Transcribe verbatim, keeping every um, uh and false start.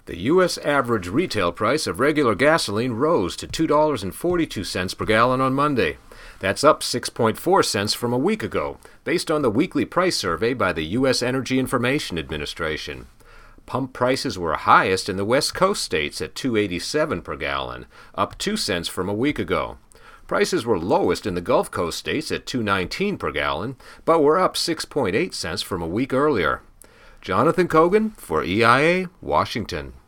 The U S average retail price of regular gasoline rose to two dollars and forty-two cents per gallon on Monday. That's up six point four cents from a week ago, based on the weekly price survey by the U S Energy Information Administration. Pump prices were highest in the West Coast states at two dollars and eighty-seven cents per gallon, up two cents from a week ago. Prices were lowest in the Gulf Coast states at two dollars and nineteen cents per gallon, but were up six point eight cents from a week earlier. Jonathan Cogan for E I A, Washington.